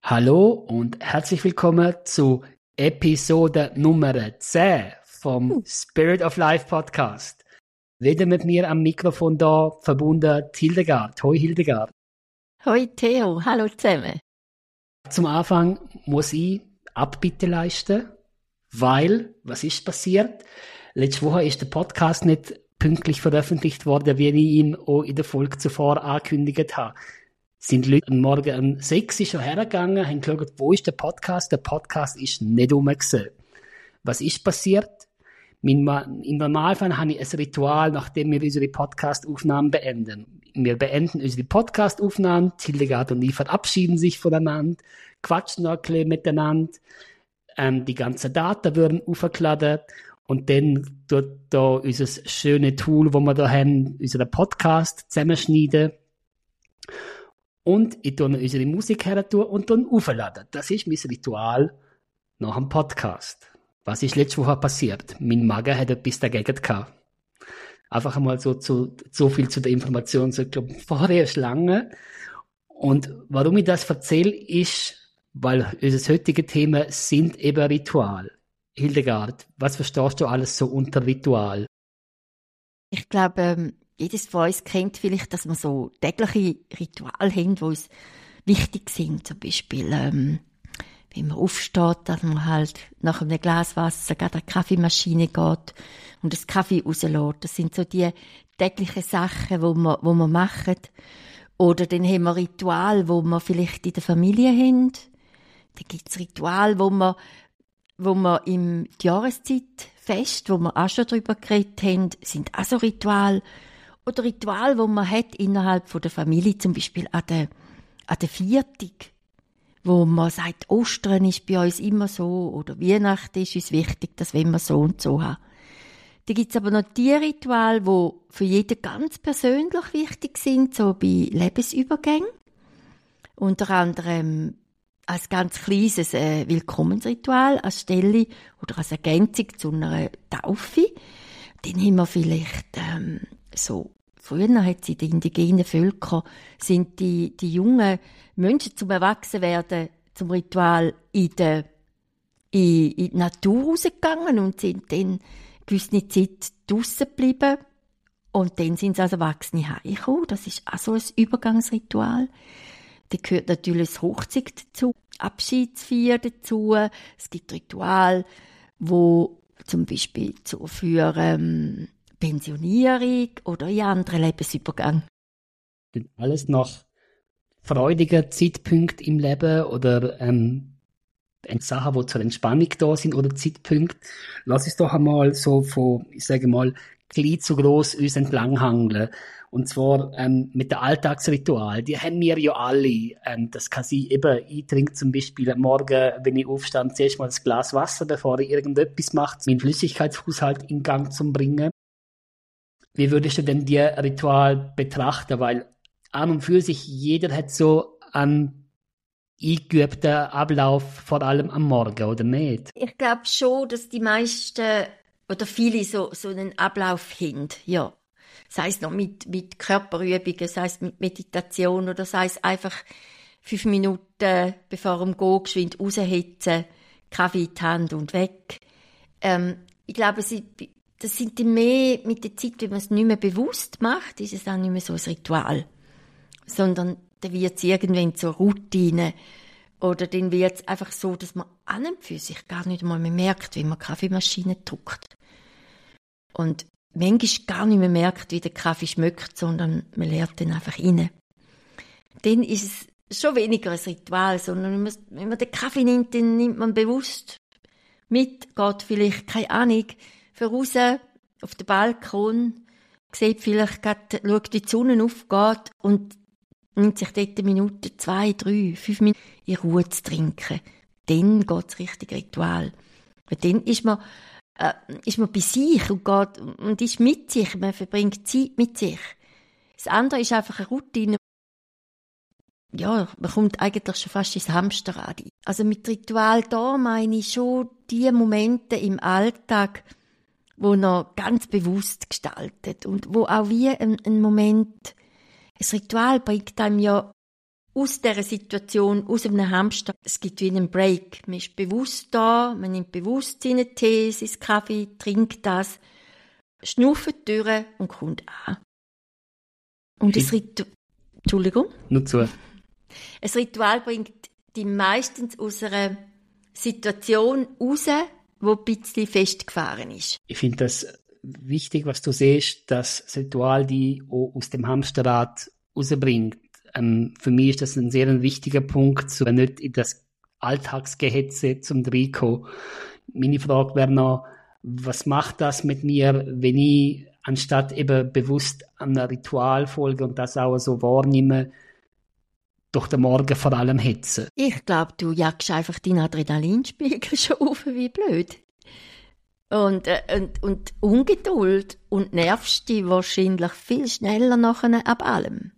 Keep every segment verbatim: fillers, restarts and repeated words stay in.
Hallo und herzlich willkommen zu Episode Nummer zehn vom Spirit of Life Podcast. Wieder mit mir am Mikrofon da verbunden Hildegard. Hoi Hildegard. Hoi Theo, hallo zusammen. Zum Anfang muss ich Abbitte leisten, weil, was ist passiert? Letzte Woche ist der Podcast nicht pünktlich veröffentlicht worden, wie ich ihn auch in der Folge zuvor angekündigt habe. Sind Leute am Morgen um sechs Uhr schon hergegangen, haben geschaut, wo ist der Podcast? Der Podcast ist nicht rum gewesen. Was ist passiert? Im Normalfall habe ich ein Ritual, nachdem wir unsere Podcast-Aufnahmen beenden. Wir beenden unsere Podcast-Aufnahmen, Hildegard und ich verabschieden sich voneinander, quatschen noch ein bisschen miteinander, ähm, die ganzen Daten werden aufgeladen und dann tut da unser schönes Tool, wo wir da haben, unseren Podcast zusammenschneiden. Und ich tue unsere Musik her und dann aufladen. Das ist mein Ritual nach dem Podcast. Was ist letzte Woche passiert? Mein Magen hat etwas dagegen gehabt. Einfach einmal so, zu, so viel zu der Information. So, ich glaube, vorher ist lange. Und warum ich das erzähle, ist, weil unser heutiges Thema sind eben Ritual. Hildegard, was verstehst du alles so unter Ritual? Ich glaube, ähm jedes von uns kennt vielleicht, dass wir so tägliche Rituale haben, die uns wichtig sind. Zum Beispiel, ähm, wenn man aufsteht, dass man halt nach einem Glas Wasser gerade an die Kaffeemaschine geht und das Kaffee rauslässt. Das sind so die täglichen Sachen, die wir, die wir machen. Oder dann haben wir Rituale, die wir vielleicht in der Familie haben. Dann gibt es Rituale, wo wir, wo wir im Jahreszeitfest, wo wir auch schon darüber geredet haben, sind auch so Rituale. Oder Ritual, wo man hat innerhalb von der Familie, zum Beispiel an der, an der Viertig, wo man sagt, Ostern ist bei uns immer so oder Weihnachten ist uns wichtig, dass wir so und so haben. Da gibt es aber noch die Rituale, die für jeden ganz persönlich wichtig sind, so bei Lebensübergängen. Unter anderem als ganz kleines äh, Willkommensritual als Stelle oder als Ergänzung zu einer Taufe. Dann haben wir vielleicht ähm, so, früher hat sie die indigenen Völker, sind die, die jungen Menschen zum Erwachsenwerden, zum Ritual in, der, in, in die Natur rausgegangen und sind dann eine gewisse Zeit draussen geblieben. Und dann sind sie als Erwachsene heimgekommen. Das ist auch so ein Übergangsritual. Da gehört natürlich das Hochzeit dazu, Abschiedsfeier dazu. Es gibt Rituale, wo zum Beispiel zu für ähm, Pensionierung oder in anderen Lebensübergang. Alles nach freudigen Zeitpunkten im Leben oder ähm, Sachen, die zur Entspannung da sind oder Zeitpunkte. Lass uns doch einmal so von, ich sage mal, klein zu gross uns entlanghangeln. Und zwar ähm, mit dem Alltagsritual. Die haben wir ja alle. Ähm, das kann sein, eben, ich trinke zum Beispiel am Morgen, wenn ich aufstehe, zuerst mal ein Glas Wasser, bevor ich irgendetwas mache, meinen Flüssigkeitshaushalt in Gang zu bringen. Wie würdest du denn die Ritual betrachten? Weil an und für sich jeder hat so einen eingeübten Ablauf, vor allem am Morgen, oder nicht? Ich glaube schon, dass die meisten oder viele so, so einen Ablauf haben, ja. Sei es noch mit, mit Körperübungen, sei es mit Meditation oder sei es einfach fünf Minuten bevor dem Gehen geschwind raushitzen, Kaffee in die Hand und weg. Ähm, ich glaube, sie, das sind dann mehr mit der Zeit, wenn man es nicht mehr bewusst macht, ist es dann nicht mehr so ein Ritual. Sondern dann wird es irgendwann zur Routine. Oder dann wird es einfach so, dass man an und für sich gar nicht einmal mehr merkt, wie man die Kaffeemaschine drückt. Und manchmal gar nicht mehr merkt, wie der Kaffee schmeckt, sondern man lernt den einfach rein. Dann ist es schon weniger ein Ritual, sondern wenn man, wenn man den Kaffee nimmt, dann nimmt man bewusst mit, geht vielleicht, keine Ahnung, voraus auf den Balkon, sieht vielleicht gerade, schaut, wie die Sonne aufgeht und nimmt sich dort eine Minute, zwei, drei, fünf Minuten in Ruhe zu trinken. Dann geht das richtige Ritual. Weil dann ist man Äh, ist man bei sich und geht und ist mit sich, man verbringt Zeit mit sich. Das andere ist einfach eine Routine. Ja, man kommt eigentlich schon fast ins Hamsterrad. Also mit Ritual da meine ich schon die Momente im Alltag, wo man ganz bewusst gestaltet und wo auch wie ein, ein Moment, ein Ritual bringt einem ja aus dieser Situation, aus einem Hamster, es gibt wie einen Break. Man ist bewusst da, man nimmt bewusst seinen Tee, seinen Kaffee, trinkt das, schnauft durch und kommt an. Und das Ritual, Entschuldigung? Nur zu. Ein Ritual bringt dich meistens aus einer Situation raus, die ein bisschen festgefahren ist. Ich finde das wichtig, was du siehst, dass das Ritual die auch aus dem Hamsterrad rausbringt. Ähm, für mich ist das ein sehr wichtiger Punkt, so nicht in das Alltagsgehetze zum Reinkommen. Meine Frage wäre noch, was macht das mit mir, wenn ich anstatt eben bewusst an einem Ritual folge und das auch so wahrnehme, durch den Morgen vor allem hetze? Ich glaube, du jagst einfach deinen Adrenalinspiegel schon auf, wie blöd. Und, äh, und, und Ungeduld und nervst dich wahrscheinlich viel schneller nachher ab allem.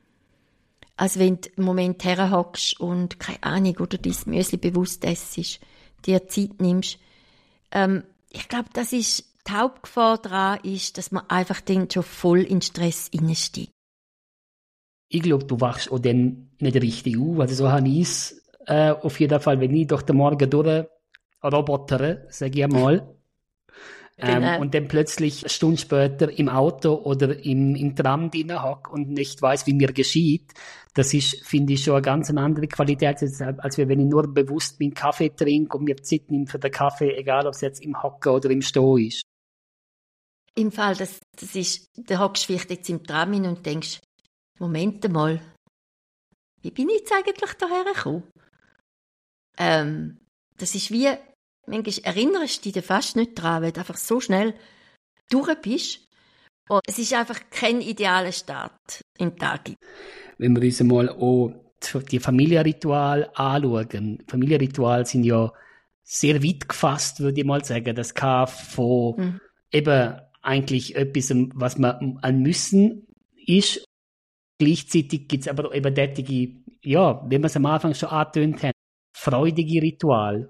Als wenn du einen Moment herhockst und, keine Ahnung, oder dein Müsli bewusst essst, dir Zeit nimmst. Ähm, ich glaube, das ist, die Hauptgefahr daran ist, dass man einfach dann schon voll in Stress reinsteigt. Ich glaube, du wachst auch dann nicht richtig auf. Also so habe ich es äh, auf jeden Fall, wenn ich durch den Morgen durch robotere, sage ich einmal. Ähm, Genau. Und dann plötzlich eine Stunde später im Auto oder im, im Tram drin hocke und nicht weiß, wie mir geschieht. Das ist, finde ich, schon eine ganz andere Qualität, als, als wenn ich nur bewusst meinen Kaffee trinke und mir Zeit nehme für den Kaffee, egal ob es jetzt im Hocken oder im Stehen ist. Im Fall, das, das ist, da hockst du vielleicht jetzt im Tram hin und denkst, Moment mal, wie bin ich jetzt eigentlich daher gekommen? Ähm, das ist wie, manchmal erinnerst du dich fast nicht dran, weil du einfach so schnell durch bist. Und es ist einfach kein idealer Start im Tag. Wenn wir uns mal auch die Familienrituale anschauen. Familienrituale sind ja sehr weit gefasst, würde ich mal sagen. Das kann von mhm. eben eigentlich etwas, was man an müssen ist. Gleichzeitig gibt es aber auch eben derartige, ja, wie wir es am Anfang schon angetönt haben, freudige Rituale.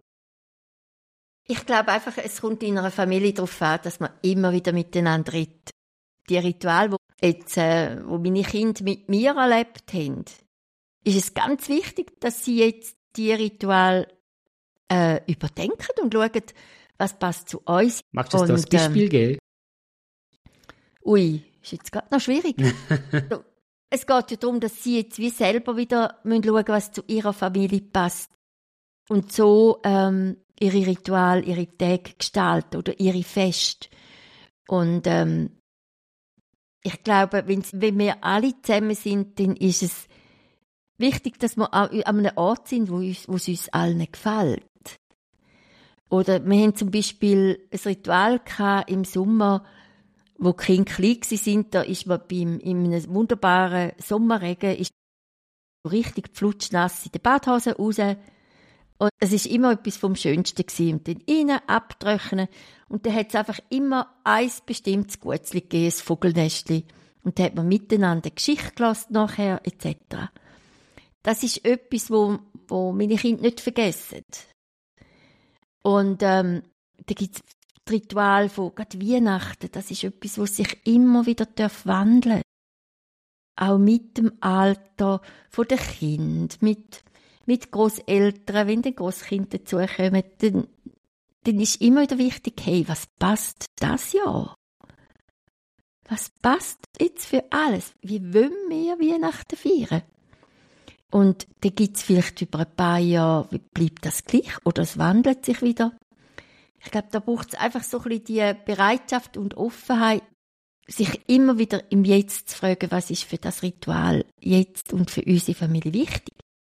Ich glaube einfach, es kommt in einer Familie darauf an, dass man immer wieder miteinander redet. Die Rituale, wo, jetzt, äh, wo meine Kinder mit mir erlebt haben, ist es ganz wichtig, dass sie jetzt die Rituale äh, überdenken und schauen, was passt zu uns. Magst du uns da ein Beispiel ähm, geben? Ui, ist jetzt gerade noch schwierig. so, es geht ja darum, dass sie jetzt wie selber wieder schauen müssen, was zu ihrer Familie passt. Und so ähm, ihre Rituale, ihre Tage gestalten oder ihre Feste. Und ähm, ich glaube, wenn wir alle zusammen sind, dann ist es wichtig, dass wir an einem Ort sind, wo, uns, wo es uns allen gefällt. Oder wir haben zum Beispiel ein Ritual gehabt im Sommer, wo die Kinder klein waren. Da ist man beim, in einem wunderbaren Sommerregen ist richtig flutschnass in der Badhose raus. Und es war immer etwas vom Schönsten gewesen. Und dann innen abtrocknen. Und dann hat es einfach immer ein bestimmtes Gutzli gegeben, ein Vogelnestli. Und dann hat man miteinander eine Geschichte gelassen nachher, et cetera. Das ist etwas, wo, wo meine Kinder nicht vergessen. Und ähm, da gibt es das Ritual von gerade Weihnachten. Das ist etwas, was sich immer wieder wandeln darf. Auch mit dem Alter der Kinder, mit mit Grosseltern, wenn die Grosskinder dazukommen, dann, dann ist immer wieder wichtig, hey, was passt das Jahr? Was passt jetzt für alles? Wie wollen wir Weihnachten feiern? Und dann gibt es vielleicht über ein paar Jahre, bleibt das gleich oder es wandelt sich wieder. Ich glaube, da braucht es einfach so ein bisschen die Bereitschaft und Offenheit, sich immer wieder im Jetzt zu fragen, was ist für das Ritual jetzt und für unsere Familie wichtig.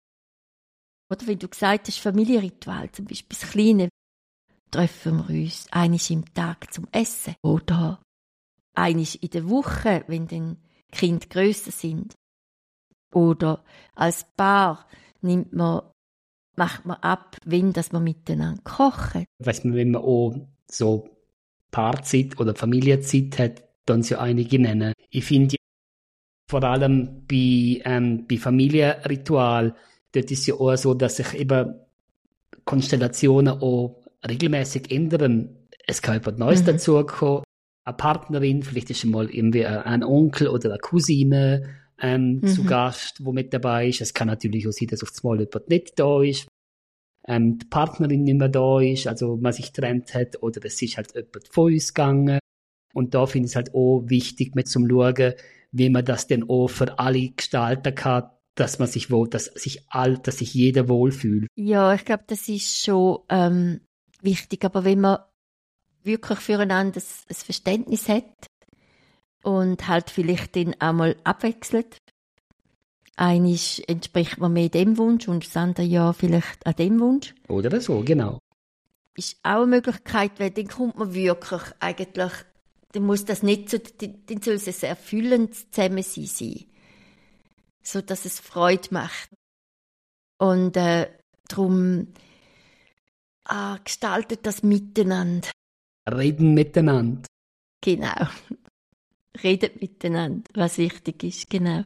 Oder wenn du gesagt hast, Familienritual, zum Beispiel das Kleine, treffen wir uns einmal im Tag zum Essen. Oder einmal in der Woche, wenn dann die Kinder grösser sind. Oder als Paar nimmt man, macht man ab, wenn dass man miteinander kochen. Weiss man, wenn man auch so Paarzeit oder Familienzeit hat, dann sie einige nennen. Ich finde vor allem bei, ähm, bei Familienritual, dort ist ja auch so, dass sich eben Konstellationen auch regelmäßig ändern. Es kann jemand Neues mhm. dazukommen, eine Partnerin, vielleicht ist schon mal irgendwie ein Onkel oder eine Cousine, ähm, Mhm. zu Gast, wo mit dabei ist. Es kann natürlich auch sein, dass auf das Mal jemand nicht da ist, ähm, die Partnerin nicht mehr da ist, also man sich getrennt hat, oder es ist halt jemand von uns gegangen. Und da finde ich es halt auch wichtig, mit zum Schauen, wie man das denn auch für alle gestalten kann, dass man sich wohl, dass sich all, dass sich jeder wohlfühlt. Ja, ich glaube, das ist schon ähm, wichtig. Aber wenn man wirklich füreinander ein, ein Verständnis hat und halt vielleicht dann auch mal abwechselt, eines entspricht man mehr dem Wunsch und das andere ja vielleicht an dem Wunsch, Oder so, genau. ist auch eine Möglichkeit, weil dann kommt man wirklich eigentlich, dann muss das nicht so, dann soll es ein erfüllendes Zusammensein sein, so dass es Freude macht. Und äh, darum ah, gestaltet das miteinander. Reden miteinander. Genau. Redet miteinander, was wichtig ist, genau.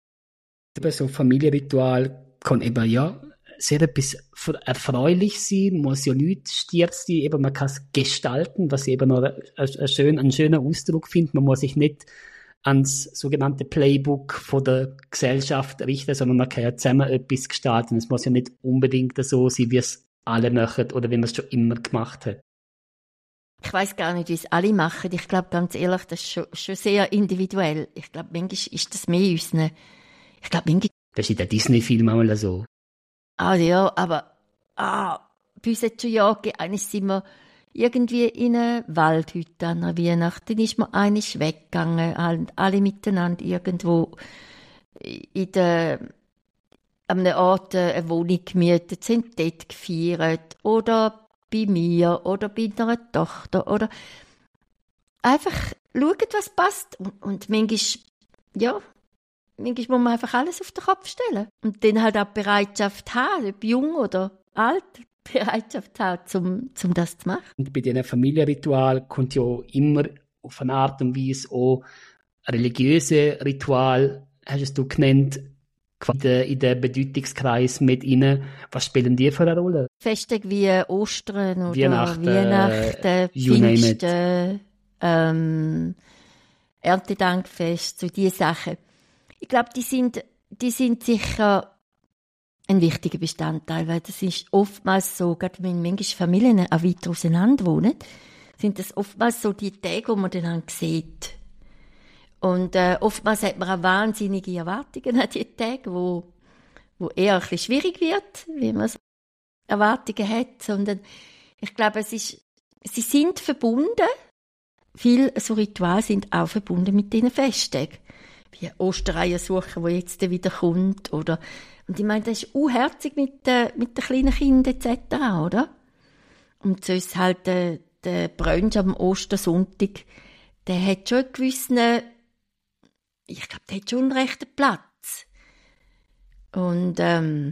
Eben so Familienritual kann eben ja sehr etwas erfreulich sein, muss ja nichts stiert sein, eben man kann es gestalten, was ich eben noch ein, ein, schön, einen schönen Ausdruck finde. Man muss sich nicht ans sogenannte Playbook von der Gesellschaft richten, sondern man kann ja zusammen etwas gestalten. Es muss ja nicht unbedingt so sein, wie es alle machen oder wie man es schon immer gemacht hat. Ich weiss gar nicht, wie es alle machen. Ich glaube, ganz ehrlich, das ist schon, schon sehr individuell. Ich glaube, manchmal ist das mehr unseren. Ich glaube, manchmal. Das ist in der Disney-Film einmal so. Ah ja, aber ah, bei uns hat es schon Jahre gegeben, eines sind wir irgendwie in eine Waldhütte an einer Weihnacht. Dann ist man einisch weggegangen, halt alle miteinander irgendwo in der, an einem Ort eine Wohnung gemietet, sind dort gefeiert. Oder bei mir oder bei einer Tochter. Oder einfach schauen, was passt. Und, und manchmal, ja, manchmal muss man einfach alles auf den Kopf stellen. Und dann halt auch Bereitschaft haben, ob jung oder alt, Bereitschaft haben, um, um das zu machen. Und bei diesen Familienritual kommt ja immer auf eine Art und Weise auch religiöse Ritual, hast du genannt, in den, in den Bedeutungskreis mit rein. Was spielen die für eine Rolle? Feste wie Ostern oder Weihnachten, Weihnachten, Pfingsten, ähm, Erntedankfest, so diese Sachen. Ich glaube, die sind, die sind sicher ein wichtiger Bestandteil, weil das ist oftmals so, gerade wenn manchmal Familien auch weiter auseinander wohnen, sind das oftmals so die Tage, wo man dann sieht. Und äh, oftmals hat man auch wahnsinnige Erwartungen an die Tage, wo, wo eher ein bisschen schwierig wird, wie man so Erwartungen hat. Sondern ich glaube, es ist, sie sind verbunden. Viele so Rituale sind auch verbunden mit diesen Festtagen. Wie Ostereier suchen, wo jetzt wieder kommt. Oder, und ich meine, das ist unherzig mit, äh, mit den kleinen Kindern et cetera, oder? Und so ist halt der, der Brunch am Ostersonntag, der hat schon einen gewissen, ich glaube, der hat schon einen rechten Platz. Und ähm,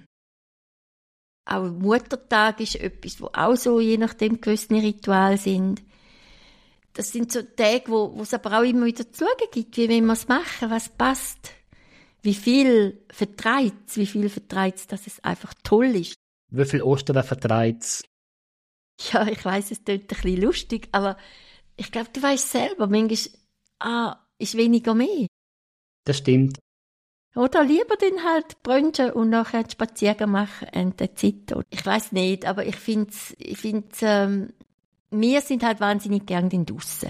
auch Muttertag ist etwas, wo auch so je nachdem gewisse Rituale sind. Das sind so Tage, wo, wo es aber auch immer wieder zu schauen gibt, wie wollen wir es machen, was passt. Wie viel vertreibt es, wie viel vertreibt es, dass es einfach toll ist. Wie viel Ostern vertreibt es? Ja, ich weiss, es klingt ein bisschen lustig, aber ich glaube, du weißt selber, manchmal ah, ist weniger mehr. Das stimmt. Oder lieber dann halt brunchen und nachher einen Spaziergang machen und der Zeit. Ich weiss nicht, aber ich finde es, ich find's, ähm, wir sind halt wahnsinnig gern draussen.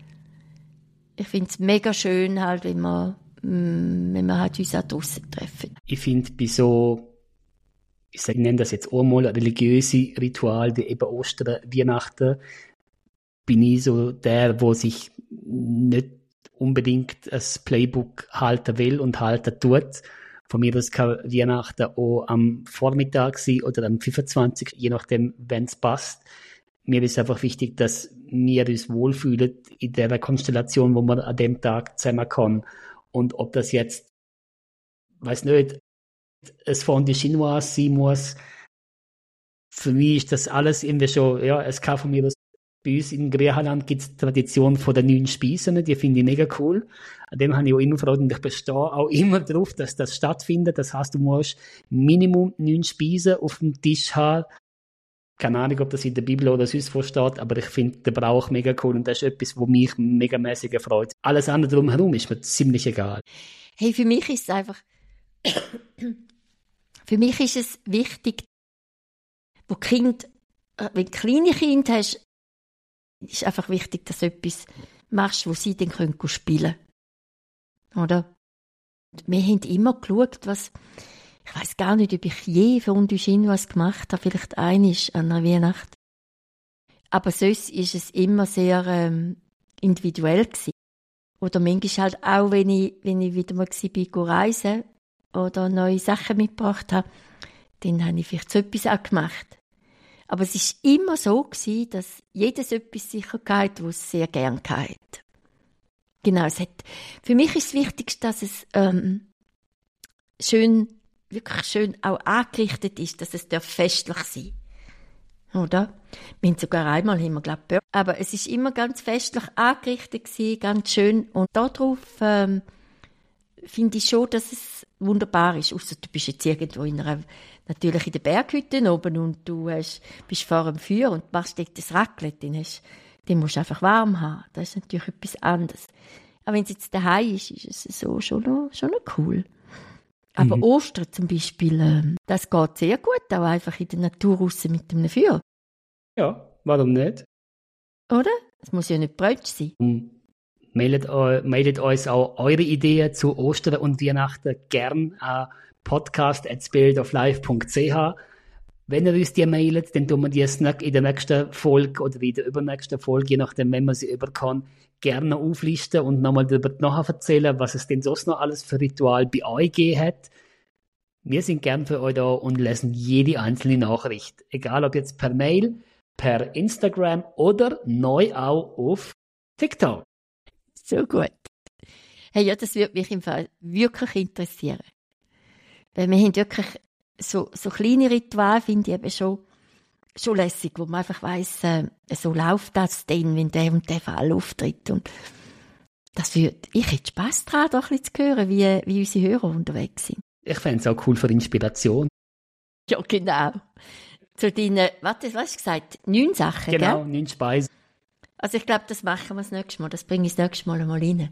Ich finde es mega schön, halt, wenn wir, mm, wenn wir halt uns auch draussen treffen. Ich finde, bei so, ich sage, ich nenne das jetzt auch mal religiöse Ritual, wie eben Ostern, Weihnachten, bin ich so der, der sich nicht unbedingt ein Playbook halten will und halten tut. Von mir aus kann Weihnachten auch am Vormittag sein oder am fünfundzwanzigsten je nachdem, wenn es passt. Mir ist einfach wichtig, dass wir uns wohlfühlen in der Konstellation, wo man an dem Tag zusammenkommen. Und ob das jetzt, weiß nicht, es Fondue Chinoise sein muss, für mich ist das alles irgendwie schon, ja, es kann von mir aus. Bei uns in Griechenland gibt es die Tradition von den neun Speisen, die finde ich mega cool. An dem habe ich auch immer Freude und ich bestehe auch immer darauf, dass das stattfindet. Das heißt, du musst Minimum neun Speisen auf dem Tisch haben. Keine Ahnung, ob das in der Bibel oder sonst wo steht, aber ich finde den Brauch mega cool und das ist etwas, was mich megamäßig erfreut. Alles andere drumherum ist mir ziemlich egal. Hey, für mich ist es einfach, für mich ist es wichtig, wo Kind, wenn du kleine Kinder hast, ist einfach wichtig, dass du etwas machst, wo sie dann können spielen können. Oder? Wir haben immer geschaut, was, ich weiss gar nicht, ob ich je Fondue Chinoise gemacht habe, vielleicht einisch an einer Weihnacht. Aber sonst ist es immer sehr ähm, individuell gewesen. Oder manchmal halt auch, wenn ich, wenn ich wieder mal war, reisen oder neue Sachen mitgebracht habe, dann habe ich vielleicht so etwas auch gemacht. Aber es war immer so gewesen, dass jedes etwas sicher hatte, was es sehr gerne hatte. Genau, es hat, für mich ist das Wichtigste, dass es ähm, schön, wirklich schön auch angerichtet ist, dass es festlich sein darf. Oder? Wir haben sogar einmal, haben wir, glaub, Bör- aber es ist immer ganz festlich angerichtet gewesen, ganz schön. Und darauf ähm, finde ich schon, dass es wunderbar ist. Ausser du bist jetzt irgendwo in einer, natürlich in der Berghütte oben und du hast, bist vor dem Feuer und machst dort das Raclette, dann, hast, dann musst du einfach warm haben. Das ist natürlich etwas anderes. Aber wenn es jetzt daheim ist, ist es so schon noch, schon noch cool. Aber mhm. Ostern zum Beispiel, ähm, das geht sehr gut, auch einfach in der Natur raus mit einem Feuer. Ja, warum nicht? Oder? Es muss ja nicht Brötchen sein. Um, meldet, uh, meldet uns auch eure Ideen zu Ostern und Weihnachten gern an podcast at spiritoflife punkt c h. Wenn ihr uns die mailt, dann tun wir die in der nächsten Folge oder in der übernächsten Folge, je nachdem, wenn man sie überkommt, gerne auflisten und nochmal darüber nachher erzählen, was es denn sonst noch alles für Ritual bei euch gegeben hat. Wir sind gern für euch da und lesen jede einzelne Nachricht. Egal ob jetzt per Mail, per Instagram oder neu auch auf TikTok. So gut. Hey, ja, das würde mich im Fall wirklich interessieren. Weil wir haben wirklich so, so kleine Rituale, finde ich eben schon, schon lässig, wo man einfach weiss, äh, so läuft das dann, wenn der und der Fall auftritt. Und das würde, ich hätte Spass daran, doch ein bisschen zu hören, wie, wie unsere Hörer unterwegs sind. Ich fände es auch cool für Inspiration. Ja, genau. Zu deinen, warte, was hast du gesagt? Neun Sachen, genau, gell? neun Speisen. Also ich glaube, das machen wir das nächste Mal. Das bringe ich das nächste Mal einmal rein.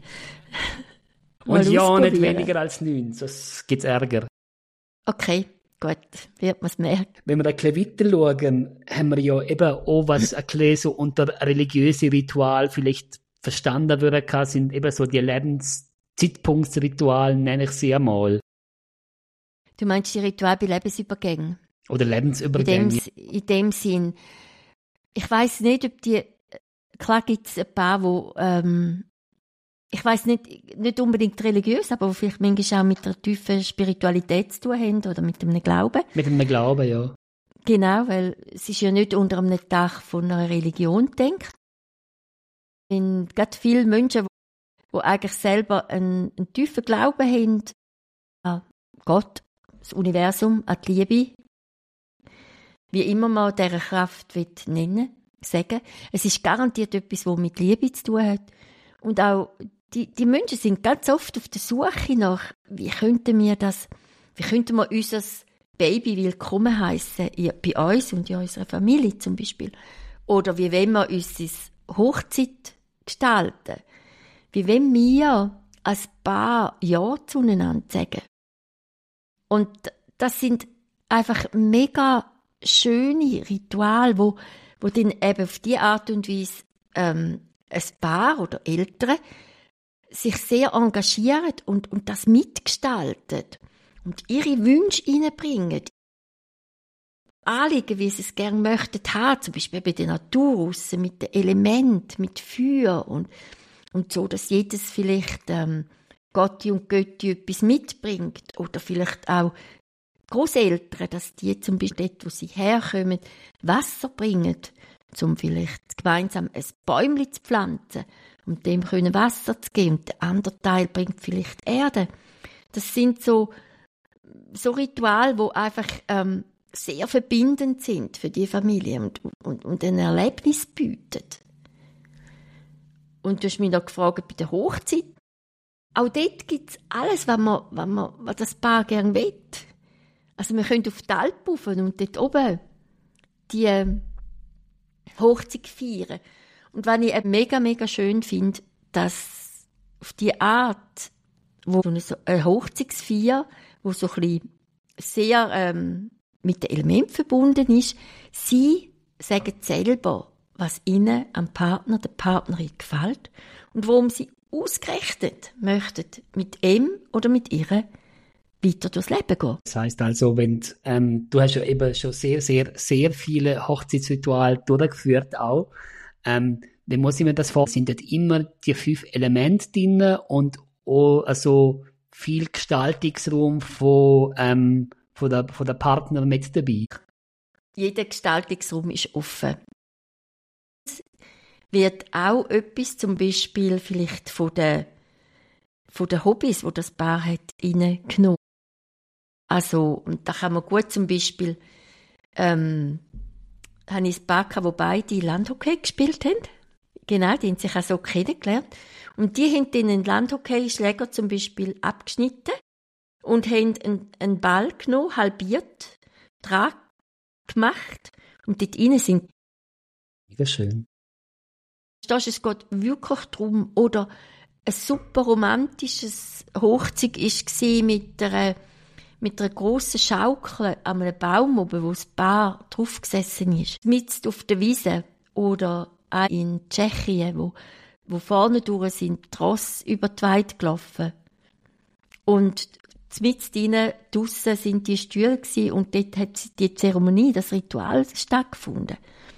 Und ja, nicht weniger als neun, sonst gibt es Ärger. Okay, gut, wird man es merken. Wenn wir ein bisschen weiter schauen, haben wir ja eben auch was ein bisschen so unter religiöse Ritual vielleicht verstanden werden kann, sind eben so die Lebenszeitpunktsrituale, nenne ich sie einmal. Du meinst die Rituale bei Lebensübergängen? Oder Lebensübergänge. In dem, in dem Sinn. Ich weiss nicht, ob die, klar gibt es ein paar, wo, ähm, ich weiss nicht, nicht unbedingt religiös, aber wo vielleicht manchmal auch mit einer tiefen Spiritualität zu tun haben oder mit einem Glauben. Mit einem Glauben, ja. Genau, weil es ist ja nicht unter einem Dach von einer Religion denkt. Wenn gerade viele Menschen, die eigentlich selber einen, einen tiefen Glauben haben an Gott, das Universum, an die Liebe, wie immer man dieser Kraft nennen will, sagen. Es ist garantiert etwas, das mit Liebe zu tun hat. Und auch die, die Menschen sind ganz oft auf der Suche nach, wie könnten wir das, wie könnten wir unser Baby willkommen heissen bei uns und in unserer Familie zum Beispiel. Oder wie wollen wir unsere Hochzeit gestalten? Wie wollen wir als Paar Ja zueinander sagen? Und das sind einfach mega schöne Rituale, wo, wo dann eben auf die Art und Weise ähm, ein Paar oder Eltern sich sehr engagieren und, und das mitgestalten und ihre Wünsche reinbringen. Anliegen, wie sie es gerne möchten haben, zum Beispiel bei der Natur raus, mit den Elementen, mit Feuer und, und so, dass jedes vielleicht ähm, Gotti und Götti etwas mitbringt oder vielleicht auch Großeltern, dass die zum Beispiel dort, wo sie herkommen, Wasser bringen, um vielleicht gemeinsam ein Bäumchen zu pflanzen und dem können Wasser zu geben. Und der andere Teil bringt vielleicht Erde. Das sind so, so Rituale, die einfach ähm, sehr verbindend sind für die Familie und, und, und ein Erlebnis bieten. Und du hast mich noch gefragt bei der Hochzeit. Auch dort gibt es alles, was, man, was, man, was das Paar gerne will. Also wir können auf die Alp rauf und dort oben die äh, Hochzeit feiern. Und was ich mega, mega schön finde, dass auf die Art, wo eine, so eine Hochzeitsfeier, wo so ein bisschen sehr ähm, mit den Elementen verbunden ist. Sie sagen selber, was ihnen am Partner, der Partnerin gefällt und worum sie ausgerechnet möchten mit ihm oder mit ihr weiter durchs Leben gehen. Das heisst also, wenn ähm, du hast ja eben schon sehr, sehr, sehr viele Hochzeitsrituale durchgeführt auch. Ähm, wie muss ich mir das vorstellen? Sind dort immer die fünf Elemente drin und auch also viel Gestaltungsraum von, ähm, von, der, von der Partner mit dabei? Jeder Gestaltungsraum ist offen. Es wird auch etwas, zum Beispiel vielleicht von den, von den Hobbys, die das Paar hat, reingenommen. Also, und da kann man gut zum Beispiel, ähm, habe ich ein Paar gehabt, wo beide Landhockey gespielt haben. Genau, die haben sich auch so kennengelernt. Und die haben dann einen Landhockeyschläger zum Beispiel abgeschnitten und haben einen, einen Ball genommen, halbiert, dran gemacht und dort rein sind. Mega schön. Es geht wirklich darum, oder ein super romantisches Hochzeit war mit einer, mit einer grossen Schaukel an einem Baum oben, wo das Paar drauf gesessen ist. Mitten auf der Wiese oder auch in Tschechien, wo, wo vorne durch sind die Rosse über die Weide gelaufen. Und mitten drinnen, draussen sind die Stühle gewesen, und dort hat die Zeremonie, das Ritual stattgefunden.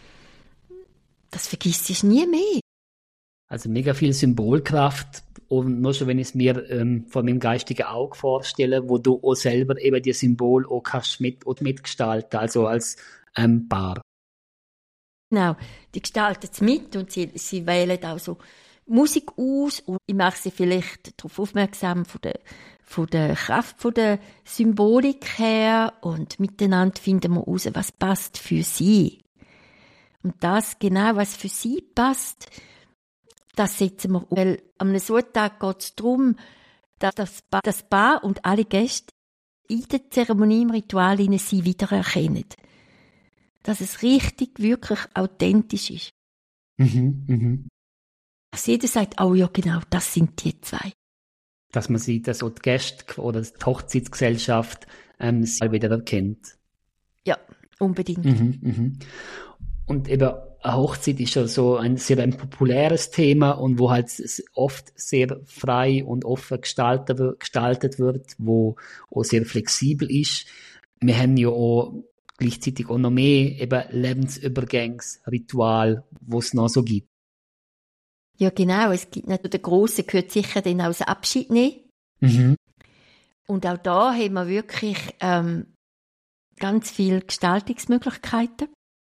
Das vergisst ich nie mehr. Also mega viel Symbolkraft, und nur schon, wenn ich es mir ähm, vor meinem geistigen Auge vorstelle, wo du auch selber eben die Symbol auch kannst mit, auch mitgestalten, also als ähm, Paar. Genau, die gestalten es mit und sie, sie wählen auch so Musik aus, und ich mache sie vielleicht darauf aufmerksam von der, von der Kraft von der Symbolik her, und miteinander finden wir heraus, was passt für sie. Und das genau, was für sie passt, das setzen wir um. Weil am Sonntag geht es darum, dass das Paar, das Paar und alle Gäste in der Zeremonie, im Ritual, sie wiedererkennen. Dass es richtig, wirklich authentisch ist. Mhm, mhm. Dass jeder sagt, oh ja, genau, das sind die zwei. Dass man sieht, dass auch die Gäste oder die Hochzeitsgesellschaft ähm, sie wieder erkennt. Ja, unbedingt. Mhm, mhm. Und eben eine Hochzeit ist ja so ein sehr ein populäres Thema, und wo halt oft sehr frei und offen gestaltet, gestaltet wird, wo auch sehr flexibel ist. Wir haben ja auch gleichzeitig auch noch mehr eben Lebensübergangsritual, wo es noch so gibt. Ja, genau. Es gibt nicht, der Grosse gehört sicher dann auch das Abschied nehmen. Mhm. Und auch da haben wir wirklich ähm, ganz viele Gestaltungsmöglichkeiten.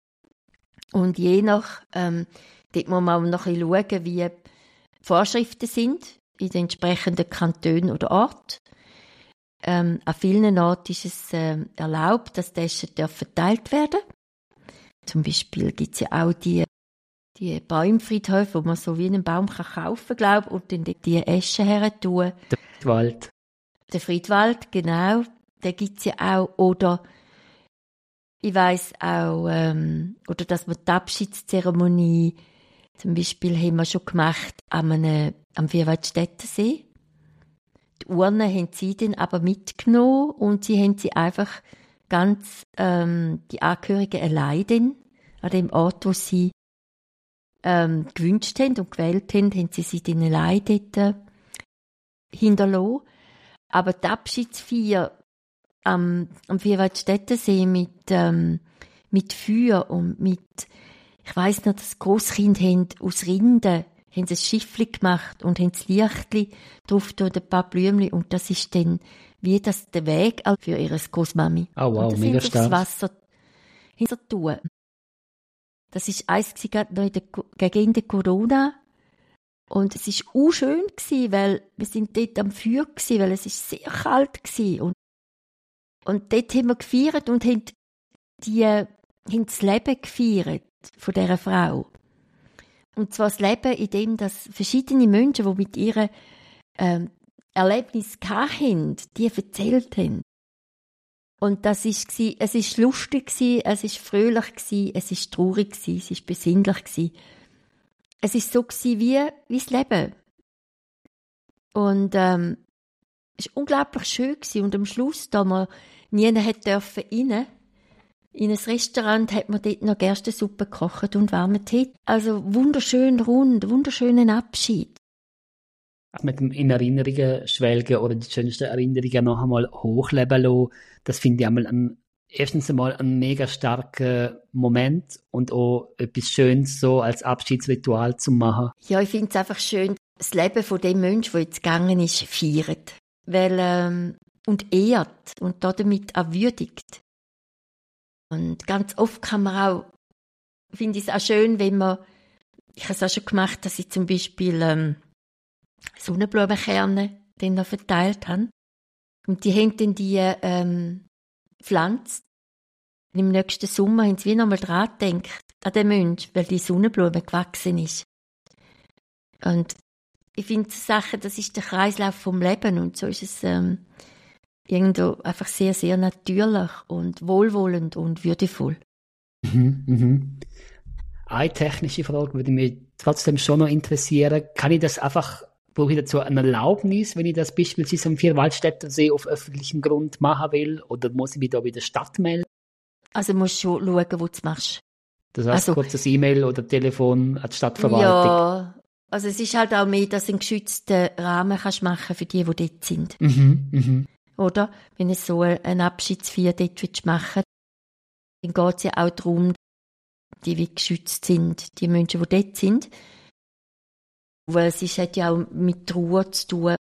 Und je nach, ähm, dort muss man auch noch ein bisschen schauen, wie die Vorschriften sind in den entsprechenden Kantonen oder Orten. Ähm, an vielen Orten ist es ähm, erlaubt, dass Taschen verteilt werden. Zum Beispiel gibt es ja auch die, die Baumfriedhöfe, wo man so wie einen Baum kann kaufen kann, und dann die Eschen her tun. Der Friedwald. Der Friedwald, genau. Den gibt es ja auch. Oder ich weiss auch, ähm, oder dass wir die Abschiedszeremonie, zum Beispiel haben wir schon gemacht am, einem, am Vierwaldstättensee. Die Urne haben sie dann aber mitgenommen, und sie haben sie einfach ganz, ähm, die Angehörigen allein dann, an dem Ort, wo sie ähm, gewünscht haben und gewählt haben, haben sie sie dann allein dort äh, hinterlassen. Aber die Abschiedsfeier am, am Vierwaldstättensee mit, ähm, mit Feuer und mit, ich weiss noch, das Grosskind haben aus Rinden haben sie ein Schiffli gemacht und haben das Lichtli drauf tun, ein paar Blümchen, und das ist dann wie das der Weg für ihre Großmami. Oh wow, und das mega haben sie stark. aufs Wasser hinter tun. Das ist eins gerade noch in der, gegen Ende Corona. Und es war auch schön, weil wir sind dort am Feuer waren, weil es ist sehr kalt war. Und, und dort haben wir gefeiert und haben, die, haben das Leben gefeiert von dieser Frau. Und zwar das Leben, in dem dass verschiedene Menschen, die mit ihren ähm, Erlebnissen hatten, die erzählt haben. Und das ist, es war lustig, es war fröhlich, es war traurig, es war besinnlich. Es war so wie, wie das Leben. Und ähm, Es war unglaublich schön gewesen. Und am Schluss, da man nie hat dürfen rein, in ein Restaurant, hat man dort noch Gerstensuppe gekocht und warmen Tee. Also wunderschön rund, wunderschönen Abschied. Mit dem in Erinnerungen schwelgen oder die schönsten Erinnerungen noch einmal hochleben lassen, das finde ich einmal ein, erstens einmal ein mega starker Moment und auch etwas Schönes so als Abschiedsritual zu machen. Ja, ich finde es einfach schön, das Leben von dem Menschen, der jetzt gegangen ist, feiert. Weil, ähm, und ehrt und damit auch würdigt. Und ganz oft kann man auch, finde ich es auch schön, wenn man, ich habe es auch schon gemacht, dass ich zum Beispiel ähm, Sonnenblumenkerne dann noch verteilt habe. Und die haben dann die ähm, Pflanze. Und im nächsten Sommer haben sie wieder einmal dran gedacht, an den Menschen, weil die Sonnenblume gewachsen ist. Und ich finde, Sachen, das ist der Kreislauf vom Leben und so ist es ähm, irgendwo einfach sehr, sehr natürlich und wohlwollend und würdevoll. Mhm, mhm. Eine technische Frage würde mich trotzdem schon noch interessieren. Kann ich das einfach, brauche ich dazu eine Erlaubnis, wenn ich das beispielsweise am Vierwaldstättersee auf öffentlichem Grund machen will? Oder muss ich mich da bei der Stadt melden? Also musst du schon schauen, wo du es machst. Das heißt, also, kurz das E-Mail oder Telefon an die Stadtverwaltung? Ja, also es ist halt auch mehr, dass du einen geschützten Rahmen kannst machen für die, die dort sind. Mhm, mhm. Oder? Wenn du so eine Abschiedsfeier dort willst machen, dann geht es ja auch darum, die wie geschützt sind, die Menschen, die dort sind. Weil es ist, hat ja auch mit Ruhe zu tun.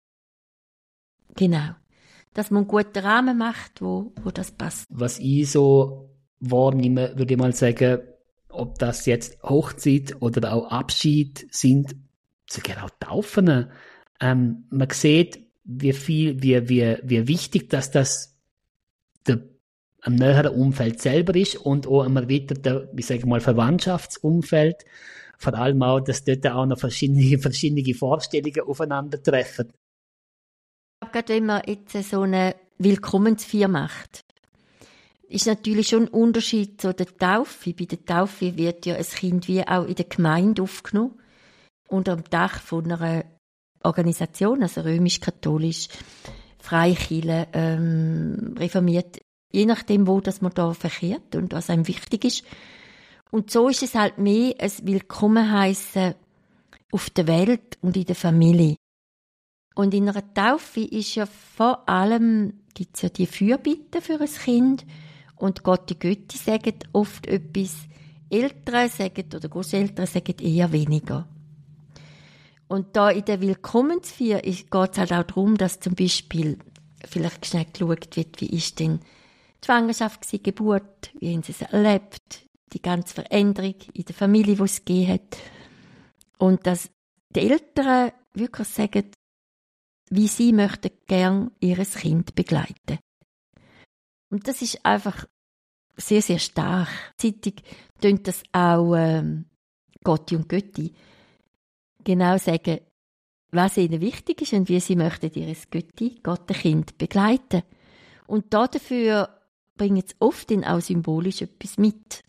Genau. Dass man einen guten Rahmen macht, wo, wo das passt. Was ich so wahrnehme, würde ich mal sagen, ob das jetzt Hochzeit oder auch Abschied sind, sogar auch Taufen. Ähm, man sieht, wie viel, wie, wie, wie wichtig, dass das der, am näheren Umfeld selber ist und auch am erweiterten, wie sage ich mal, Verwandtschaftsumfeld. Vor allem auch, dass dort auch noch verschiedene, verschiedene Vorstellungen aufeinandertreffen. Gerade wenn man jetzt so eine Willkommensfeier macht, ist natürlich schon ein Unterschied zu der Taufe. Bei der Taufe wird ja ein Kind wie auch in der Gemeinde aufgenommen, unter dem Dach von einer Organisation, also römisch-katholisch, Freikirche, ähm, reformiert, je nachdem, wo das man da verkehrt und was einem wichtig ist. Und so ist es halt mehr ein Willkommenheissen auf der Welt und in der Familie. Und in einer Taufe ist ja vor allem, gibt es ja die Fürbitte für ein Kind und Gott die Götti sagen oft etwas, Eltern sagen oder Großeltern sagen eher weniger. Und da in der Willkommensfeier geht es halt auch darum, dass zum Beispiel vielleicht schnell geschaut wird, wie ist denn die Schwangerschaft, die Geburt, wie haben sie es erlebt, die ganze Veränderung in der Familie, die es gegeben hat. Und dass die Eltern wirklich sagen, wie sie möchten gern ihr Kind begleiten. Und das ist einfach sehr, sehr stark. Zeitig tönt das auch ähm, Gotti und Götti genau sagen, was ihnen wichtig ist und wie sie möchten ihr Götti, Gott, Kind begleiten. Und dafür bringen sie oft auch symbolisch etwas mit.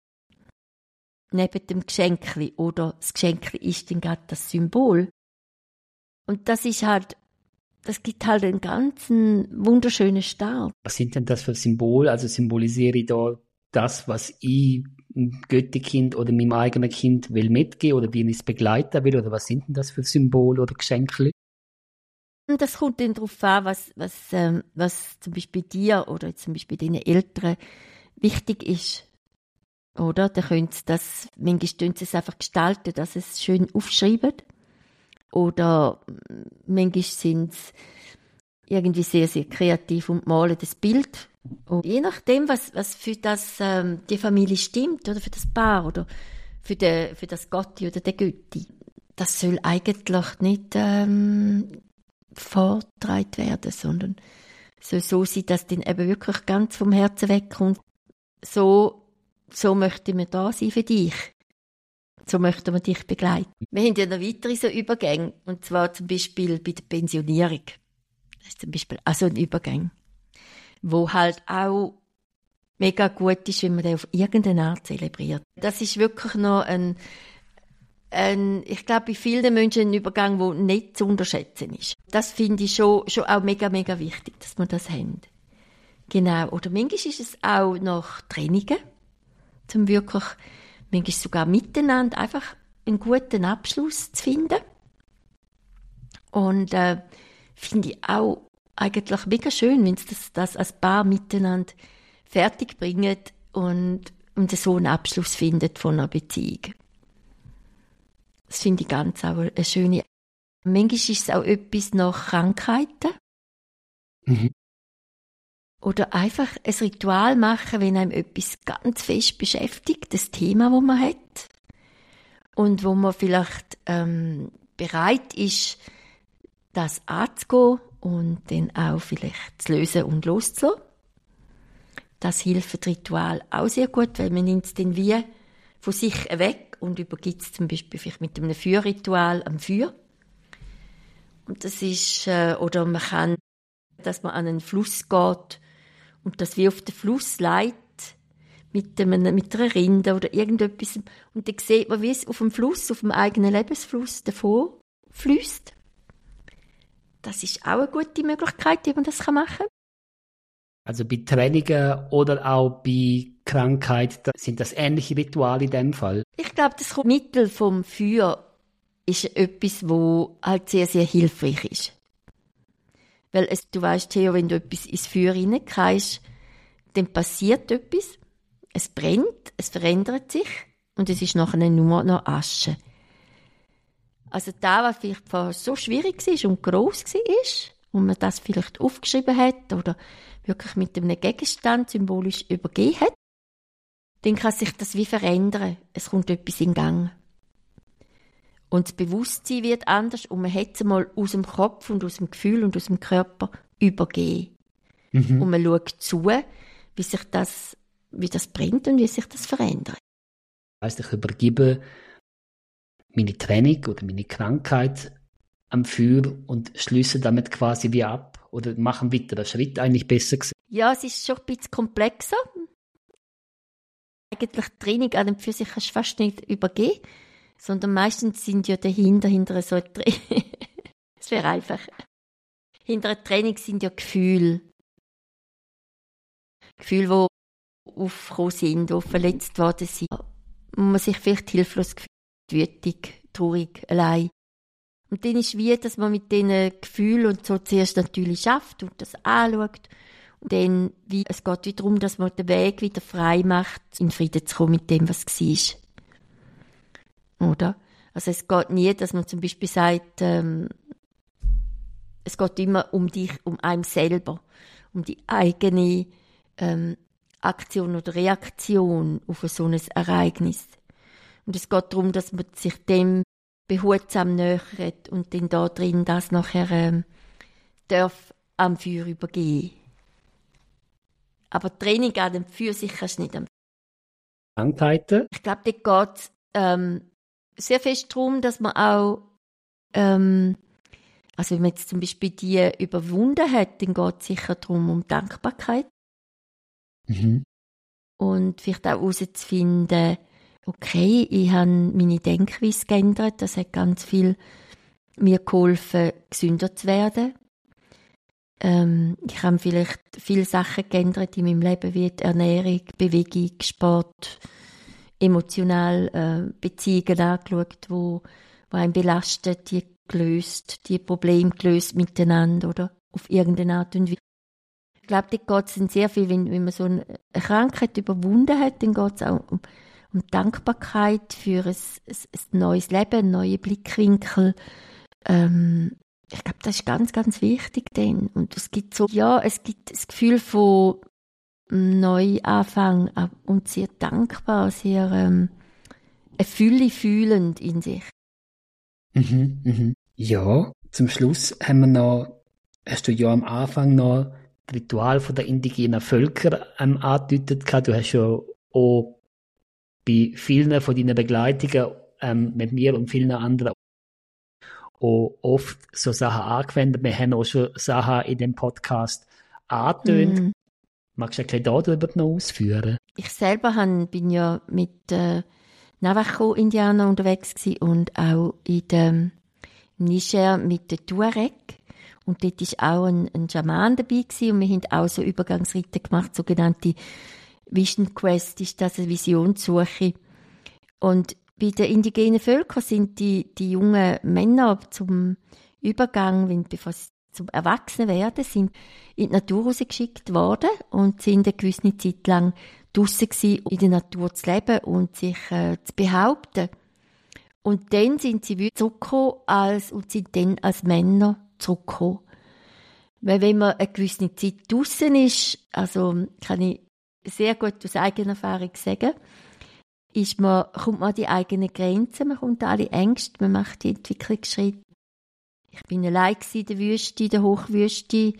Neben dem Geschenkli oder das Geschenkli ist dann gerade das Symbol. Und das ist halt Das gibt halt einen ganzen wunderschönen Start. Was sind denn das für Symbole? Also symbolisiere ich da das, was ich dem Götterkind oder meinem eigenen Kind will mitgeben oder wie ich es begleiten will? Oder was sind denn das für Symbole oder Geschenke? Das kommt dann darauf an, was, was, ähm, was zum Beispiel dir oder jetzt zum Beispiel deinen Eltern wichtig ist. Oder? Da können sie das, manchmal können sie es einfach gestalten, dass sie es schön aufschreiben. Oder manchmal sind sie irgendwie sehr, sehr kreativ und malen das Bild. Und je nachdem, was, was für das, ähm, die Familie stimmt, oder für das Paar, oder für, de, für das Gotti oder der Götti, das soll eigentlich nicht ähm, vorgetragen werden, sondern soll so sein, dass dann eben wirklich ganz vom Herzen wegkommt. So, so möchten wir da sein für dich. So möchten wir dich begleiten. Wir haben ja noch weitere so Übergänge, und zwar zum Beispiel bei der Pensionierung. Das ist zum Beispiel auch so ein Übergang, wo halt auch mega gut ist, wenn man den auf irgendeine Art zelebriert. Das ist wirklich noch ein, ein, ich glaube, bei vielen Menschen ein Übergang, der nicht zu unterschätzen ist. Das finde ich schon, schon auch mega, mega wichtig, dass wir das haben. Genau. Oder manchmal ist es auch nach Trainingen, zum wirklich, manchmal sogar miteinander einfach einen guten Abschluss zu finden. Und äh, finde ich auch eigentlich mega schön, wenn sie das, das als Paar miteinander fertig bringen und, und so einen Abschluss findet von einer Beziehung. Das finde ich ganz auch eine schöne. Manchmal ist es auch etwas nach Krankheiten. Mhm. Oder einfach ein Ritual machen, wenn einem etwas ganz fest beschäftigt, das Thema, das man hat. Und wo man vielleicht ähm, bereit ist, das anzugehen und dann auch vielleicht zu lösen und loszulassen. Das hilft das Ritual auch sehr gut, weil man nimmt es dann wie von sich weg und übergibt es zum Beispiel vielleicht mit einem Feuerritual am Feuer. Und das ist, äh, oder man kann, dass man an einen Fluss geht und das wie auf den Fluss leitet mit, einem, mit einer Rinde oder irgendetwas. Und dann sieht man, wie es auf dem Fluss, auf dem eigenen Lebensfluss davor fließt. Das ist auch eine gute Möglichkeit, wie man das machen kann. Also bei Trainingen oder auch bei Krankheit, sind das ähnliche Rituale in dem Fall? Ich glaube, das Mittel vom Feuer ist etwas, wo halt sehr, sehr hilfreich ist. Weil es, du weißt, Theo, wenn du etwas ins Feuer hineingehst, dann passiert etwas, es brennt, es verändert sich und es ist nachher nur noch Asche. Also da, was vielleicht vorher so schwierig war und gross war, und man das vielleicht aufgeschrieben hat oder wirklich mit einem Gegenstand symbolisch übergeben hat, dann kann sich das wie verändern. Es kommt etwas in Gang. Und das Bewusstsein wird anders und man hat es mal aus dem Kopf und aus dem Gefühl und aus dem Körper übergeben. Mhm. Und man schaut zu, wie sich das, wie das brennt und wie sich das verändert. Das heisst, ich übergebe meine Training oder meine Krankheit am Feuer und schließe damit quasi wie ab oder machen weiter den Schritt eigentlich besser gewesen? Ja, es ist schon ein bisschen komplexer. Eigentlich die Training an und für sich kannst du fast nicht übergeben, sondern meistens sind ja dahinter, hinter so ein Training. Es wäre einfach. Hinter einem Training sind ja Gefühle. Gefühle, die aufgekommen sind, die verletzt worden sind. Wo man sich vielleicht hilflos gefühlt, wütig, traurig, allein. Und dann ist es wie, dass man mit diesen Gefühlen und so zuerst natürlich schafft und das anschaut. Und dann, wie, es geht wieder darum, dass man den Weg wieder frei macht, in Frieden zu kommen mit dem, was war. Oder? Also es geht nie, dass man zum Beispiel sagt, ähm, es geht immer um dich, um einen selber, um die eigene ähm, Aktion oder Reaktion auf so ein Ereignis. Und es geht darum, dass man sich dem behutsam nähert und dann da drin das nachher ähm, darf am Feuer übergehen. Aber Training an dem Feuer sich kannst du nicht am Krankheiten? Ich glaube, dort geht es ähm, sehr fest darum, dass man auch, ähm, also wenn man jetzt zum Beispiel die überwunden hat, dann geht es sicher darum, um Dankbarkeit. Mhm. Und vielleicht auch herauszufinden, okay, ich habe meine Denkweise geändert, das hat ganz viel mir geholfen, gesünder zu werden. Ähm, ich habe vielleicht viele Sachen geändert in meinem Leben, wie die Ernährung, Bewegung, Sport, emotional äh, Beziehungen angeschaut, wo, wo einen belastet, die gelöst, die Probleme gelöst miteinander oder auf irgendeine Art und Weise. Ich glaube, dort geht es sehr viel, wenn, wenn man so eine Krankheit überwunden hat, dann geht es auch um, um Dankbarkeit für ein, ein, ein neues Leben, einen neuen Blickwinkel. Ähm, ich glaube, das ist ganz, ganz wichtig dann. Und es gibt so, ja, es gibt das Gefühl von Neuanfang und sehr dankbar, sehr ähm, eine Fülle fühlend in sich. Mhm, mhm. Ja, zum Schluss haben wir noch, hast du ja am Anfang noch das Ritual von der indigenen Völker ähm, angedeutet gehabt. Du hast ja auch bei vielen von deinen Begleitungen ähm, mit mir und vielen anderen auch oft so Sachen angewendet. Wir haben auch schon Sachen in dem Podcast angetönt. Mm. Magst du ein bisschen darüber noch ausführen? Ich selber han, bin ja mit äh, Navajo-Indianer unterwegs gewesen und auch in dem Niger mit den Tuareg. Und dort war auch ein, ein Schaman dabei gewesen. Und wir haben auch so Übergangsriten gemacht, sogenannte Vision Quest, ist das eine Visionssuche. Und bei den indigenen Völkern sind die, die jungen Männer zum Übergang, wenn, bevor sie zum Erwachsenwerden, sind in die Natur rausgeschickt worden und sind eine gewisse Zeit lang draussen gewesen, in der Natur zu leben und sich äh, zu behaupten. Und dann sind sie wieder zurückgekommen als, und sind dann als Männer zurückgekommen. Weil wenn man eine gewisse Zeit draussen ist, also kann ich sehr gut aus eigener Erfahrung sagen, ist man, kommt man an die eigenen Grenzen, man kommt an alle Ängste, man macht die Entwicklungsschritte. Ich bin allein in der Wüste, in der Hochwüste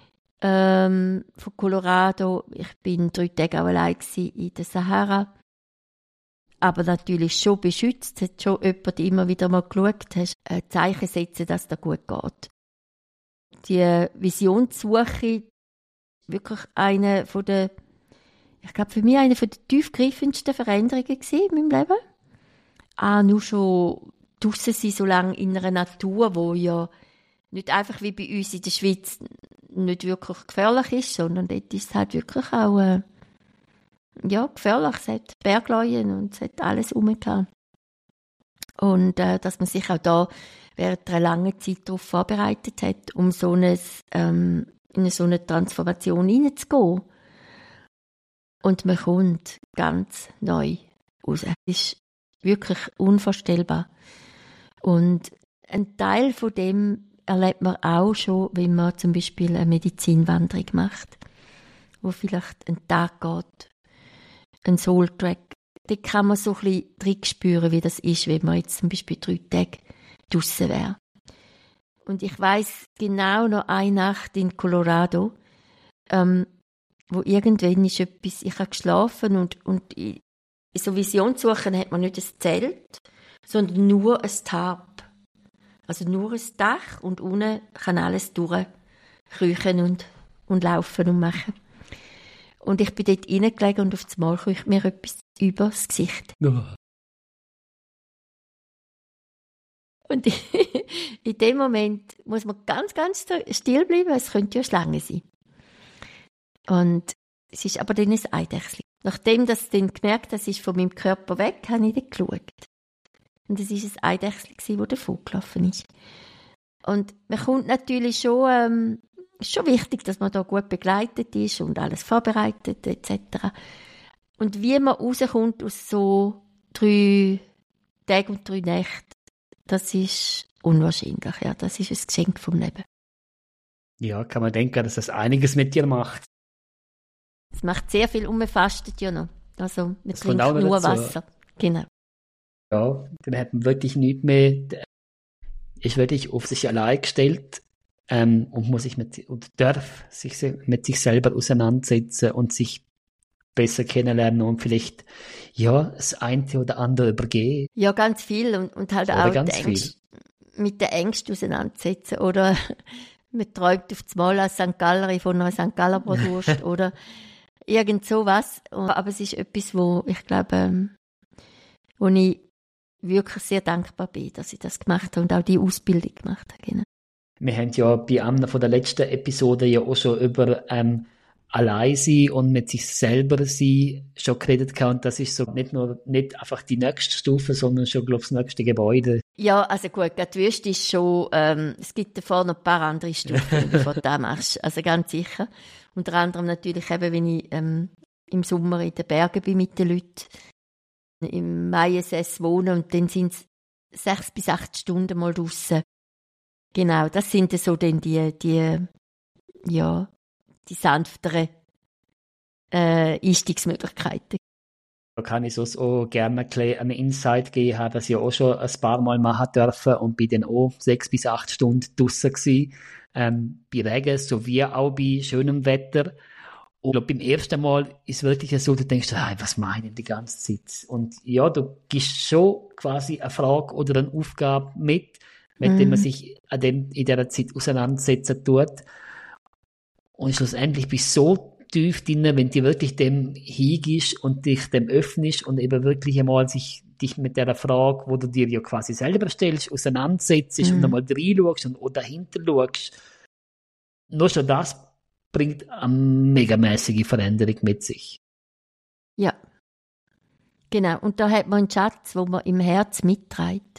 ähm, von Colorado. Ich bin drei Tage auch allein in der Sahara. Aber natürlich schon beschützt. Es hat schon jemand immer wieder mal geschaut, hast ein Zeichen setzen, dass es dir gut geht. Die Visionssuche, wirklich eine von der, ich glaube für mich eine von der tiefgreifendsten Veränderungen gewesen in meinem Leben. Ah, nur schon draussen sein, so lange in einer Natur, wo ja nicht einfach wie bei uns in der Schweiz nicht wirklich gefährlich ist, sondern dort ist es halt wirklich auch äh, ja, gefährlich. Es hat Bergleuen und es hat alles rumgehauen. Und äh, dass man sich auch da während einer langen Zeit darauf vorbereitet hat, um so eine, ähm, in so eine Transformation hineinzugehen. Und man kommt ganz neu raus. Das ist wirklich unvorstellbar. Und ein Teil von dem erlebt man auch schon, wenn man zum Beispiel eine Medizinwanderung macht, wo vielleicht ein Tag geht, ein Soul-Track. Da kann man so ein bisschen drin spüren, wie das ist, wenn man jetzt zum Beispiel drei Tage draussen wäre. Und ich weiss genau noch eine Nacht in Colorado, ähm, wo irgendwann ist etwas, ich habe geschlafen und, und in so Visionssuchen hat man nicht ein Zelt, sondern nur ein Tarp. Also nur ein Dach und unten kann alles durchkriechen und, und laufen und machen. Und ich bin dort reingelegen und auf einmal kriecht mir etwas über das Gesicht. Ja. Und in dem Moment muss man ganz, ganz still bleiben, es könnte ja Schlange sein. Und es ist aber dann ein Eidechsli. Nachdem das dann gemerkt, das ist von meinem Körper weg, habe ich dann geschaut. Und es war ein Eidechsli, das davon gelaufen ist. Und man kommt natürlich schon, ähm, ist schon wichtig, dass man da gut begleitet ist und alles vorbereitet et cetera. Und wie man rauskommt aus so drei Tagen und drei Nächten, das ist unwahrscheinlich. Ja, das ist ein Geschenk vom Leben. Ja, kann man denken, dass das einiges mit dir macht. Es macht sehr viel und man fastet ja noch. Also man Das kommt trinkt auch noch nur dazu. Wasser. Genau. Ja, dann hat man wirklich nichts mehr, ist wirklich auf sich allein gestellt ähm, und muss sich mit, und darf sich se- mit sich selber auseinandersetzen und sich besser kennenlernen und vielleicht, ja, das eine oder andere übergehen. Ja, ganz viel und, und halt Oder auch ganz die Ängste, mit den Ängsten auseinandersetzen. Oder man träumt auf das Mal als Sankt Galler von einer Sankt Galler Bratwurst oder irgend sowas. Aber es ist etwas, wo ich glaube, ähm, wo ich wirklich sehr dankbar bin, dass ich das gemacht habe und auch die Ausbildung gemacht habe. Genau. Wir haben ja bei einer von der letzten Episoden ja auch schon über ähm, allein sein und mit sich selber sein schon geredet gehabt. Und das ist so nicht nur, nicht einfach die nächste Stufe, sondern schon, glaube ich, das nächste Gebäude. Ja, also gut, die Wüste ist schon, ähm, es gibt davor noch ein paar andere Stufen, bevor du das machst. Also ganz sicher. Unter anderem natürlich eben, wenn ich ähm, im Sommer in den Bergen bin mit den Leuten, im I S S wohnen und dann sind es sechs bis acht Stunden mal draussen. Genau, das sind so dann die, die, ja, die sanfteren äh, Einstiegsmöglichkeiten. Da kann ich sonst auch gerne ein bisschen einen Insight geben, habe das ja auch schon ein paar Mal machen dürfen und bin dann auch sechs bis acht Stunden draussen gewesen, ähm, bei Regen sowie auch bei schönem Wetter. Und ich glaube, beim ersten Mal ist es wirklich so, du denkst, ah, was meine ich die ganze Zeit? Und ja, du gibst schon quasi eine Frage oder eine Aufgabe mit, mit Mhm. dem man sich an dem, in dieser Zeit auseinandersetzen tut. Und schlussendlich bist du so tief drin, wenn du wirklich dem hingehst und dich dem öffnest und eben wirklich einmal sich dich mit der Frage, wo du dir ja quasi selber stellst, auseinandersetzt mhm. und einmal reinschaust und auch dahinter schaust. Nur schon das bringt eine megamäßige Veränderung mit sich. Ja, genau. Und da hat man einen Schatz, wo man im Herz mitträgt.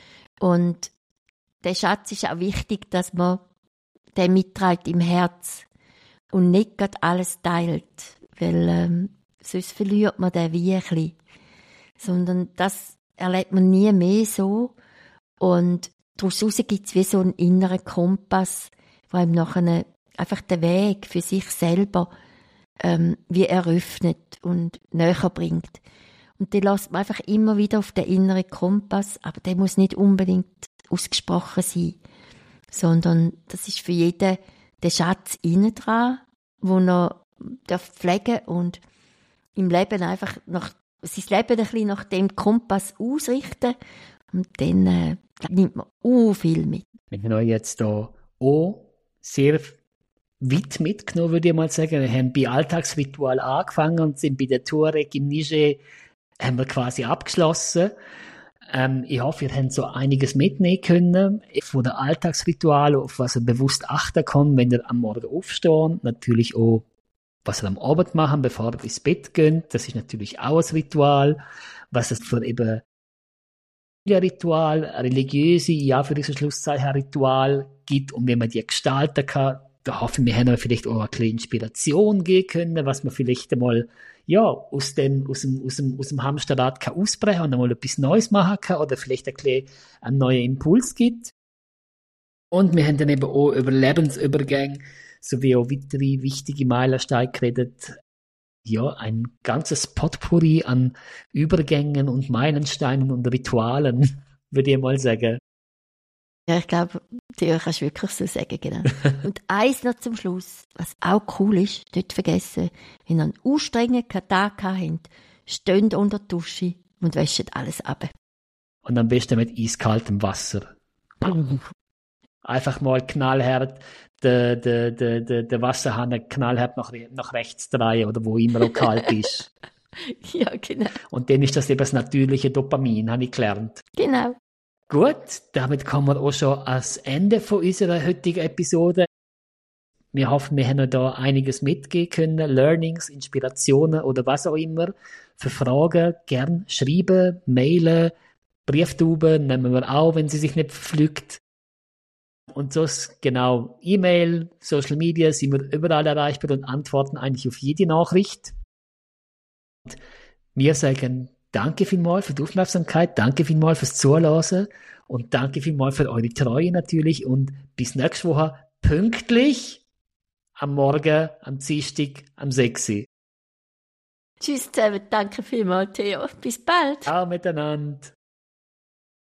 Und der Schatz ist auch wichtig, dass man den mitträgt im Herz und nicht gerade alles teilt, weil ähm, sonst verliert man den wie ein bisschen. Sondern das erlebt man nie mehr so. Und daraus gibt es wie so einen inneren Kompass, der einem nachher einfach den Weg für sich selber ähm, wie eröffnet und näher bringt. Und den lässt man einfach immer wieder auf den inneren Kompass, aber der muss nicht unbedingt ausgesprochen sein, sondern das ist für jeden der Schatz innen dran, den er pflegen darf und im Leben einfach nach, sein Leben ein bisschen nach dem Kompass ausrichten und dann äh, nimmt man auch viel mit. Wir haben euch jetzt hier auch sehr weit mitgenommen, würde ich mal sagen. Wir haben bei Alltagsritual angefangen und sind bei der Tuareg im Niger haben wir quasi abgeschlossen. Ähm, ich hoffe, ihr habt so einiges mitnehmen können von der Alltagsritual, auf was ihr bewusst achten kann, wenn ihr am Morgen aufsteht. Natürlich auch, was ihr am Abend machen, bevor ihr ins Bett geht. Das ist natürlich auch ein Ritual. Was es für eben ein Ritual, religiöse, ja, für dieses Schlusszeichen Ritual gibt und wie man die gestalten kann. Da hoffen wir, haben wir vielleicht auch eine kleine Inspiration geben können, was man vielleicht einmal ja, aus dem, aus dem, aus dem, aus dem Hamsterrad kann ausbrechen und einmal etwas Neues machen kann oder vielleicht ein bisschen einen neuen Impuls gibt. Und wir haben dann eben auch über Lebensübergänge sowie auch weitere wichtige Meilensteine geredet. Ja, ein ganzes Potpourri an Übergängen und Meilensteinen und Ritualen, würde ich mal sagen. Ja, ich glaube, Theo, kannst du wirklich so sagen, genau. Und eins noch zum Schluss, was auch cool ist, nicht vergessen, wenn ihr einen anstrengenden Tag habt, steht unter der Dusche und wäscht alles ab. Und am besten mit eiskaltem Wasser. Einfach mal knallhart den de, de, de, de Wasserhahn knallhart nach, nach rechts drehen oder wo immer auch kalt ist. Ja, genau. Und dann ist das eben das natürliche Dopamin, habe ich gelernt. Genau. Gut, damit kommen wir auch schon ans Ende von unserer heutigen Episode. Wir hoffen, wir haben euch da einiges mitgeben können, Learnings, Inspirationen oder was auch immer. Für Fragen gern schreiben, mailen, Brieftauben nehmen wir auch, wenn sie sich nicht verflügt. Und sonst, genau, E-Mail, Social Media, sind wir überall erreichbar und antworten eigentlich auf jede Nachricht. Und wir sagen danke vielmals für die Aufmerksamkeit, danke vielmals fürs Zuhören und danke vielmals für eure Treue natürlich und bis nächste Woche pünktlich am Morgen, am Dienstag, am sechs Uhr. Tschüss zusammen, danke vielmals, Theo. Bis bald. Ciao miteinander.